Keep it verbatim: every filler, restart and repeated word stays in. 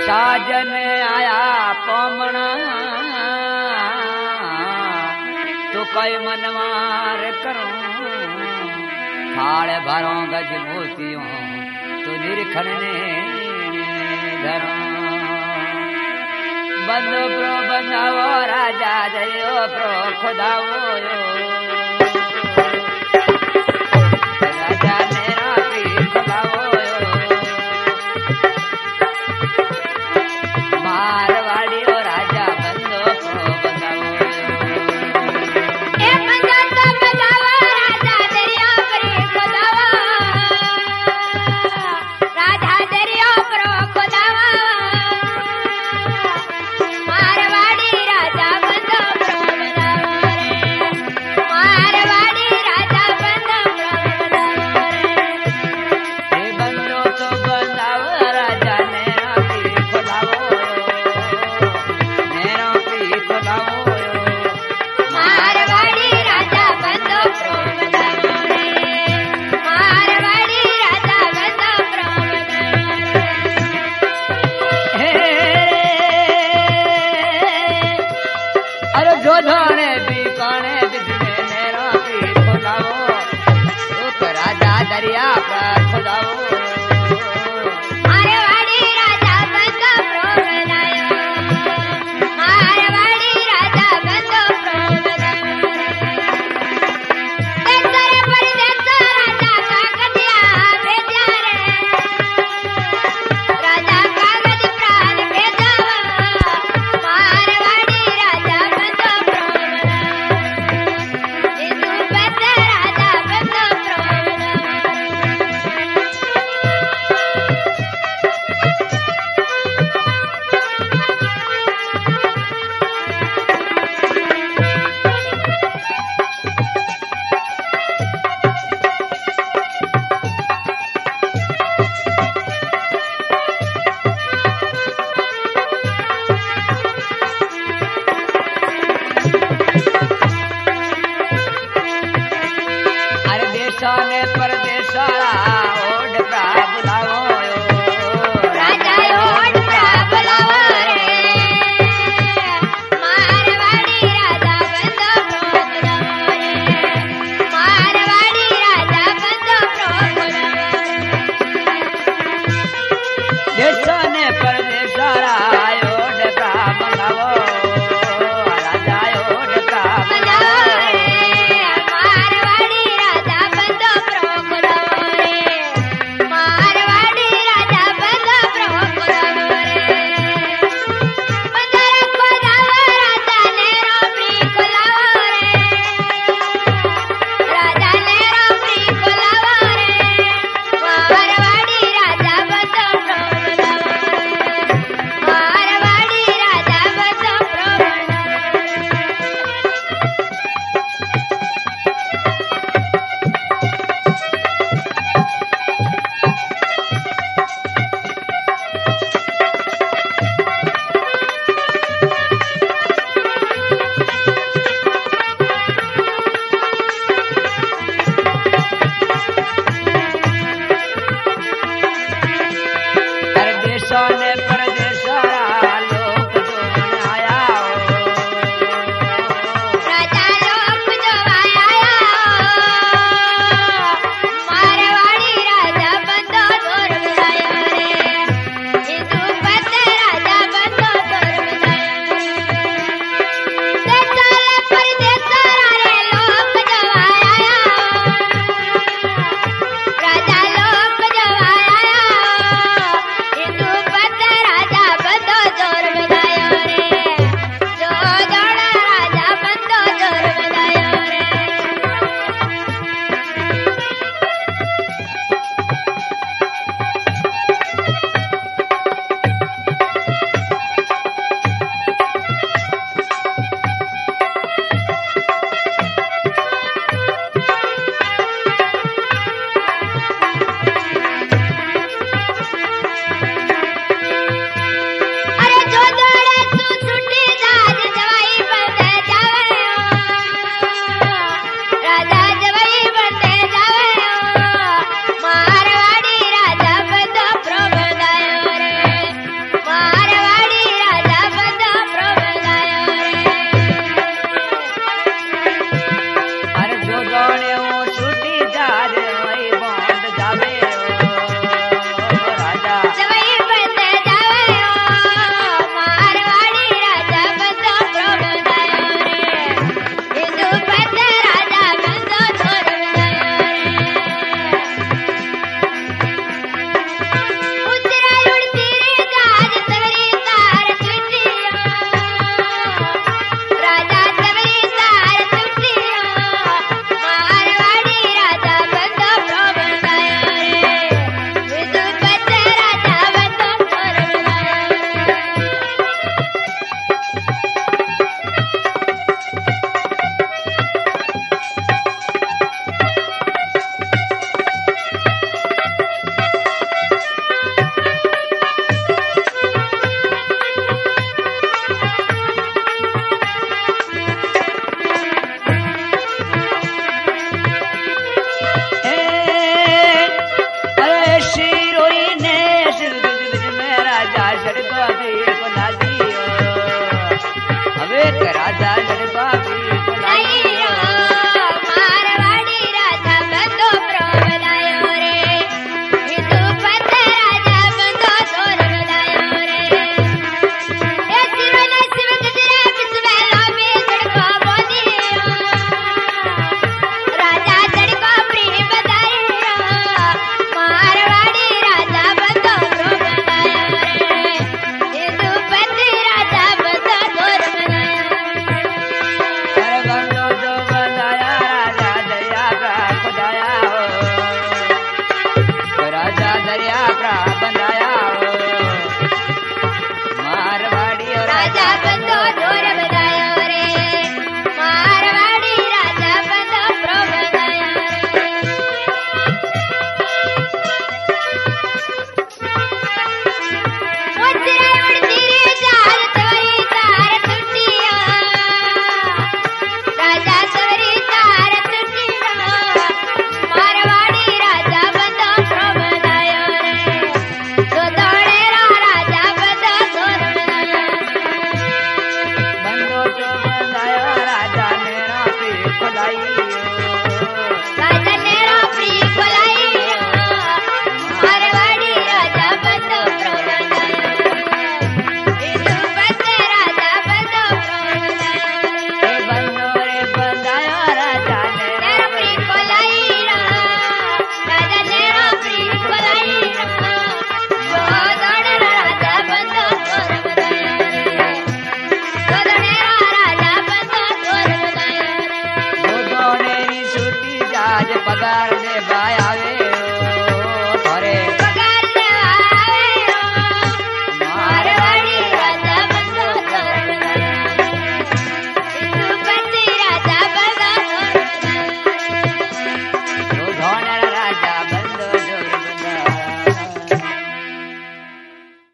साजन आया पमणा तो कई मनवार करूं थाल भरो गज मोतियों तो निरखण ने धरो बंदो प्रो बंदावो राजा जयो प्रो खुदावो यो राजा मेरा पीर खुदावो यो मारवाड़ी ओ राजा बंदो प्रो बंदावो ए बंदा तो बंदावो राजा दरिया परी खुदावो राजा दरिया प्रो खुदावो मारवाड़ी राजा बंदो प्रो बंदावो मारवाड़ी राजा बंदो प्रो बंदावो हे बंदो तो बंदावो राजा मेरा पीर खुदावो मेरा पीर खुदावो मारवाड़ी राजा बंदो प्रो बंदावो मारवाड़ी राजा बंदो प्रो बंदावो अरे जोधोने बीकाने बिजने मेरा पीर खुदावो उप राजा दरिया पर खुदावो मारवाड़ी राजा बंदो प्रो बंदावो मारवाड़ी राजा बंदो प्रो बंदावो देशरे परदेश राजा कागदिया भेजा रे राजा कागद प्राण भेजावा मारवाड़ी राजा बंदो प्रो बंदावो इतु बंद राजा बंदो प्रो अरे देशा ने पर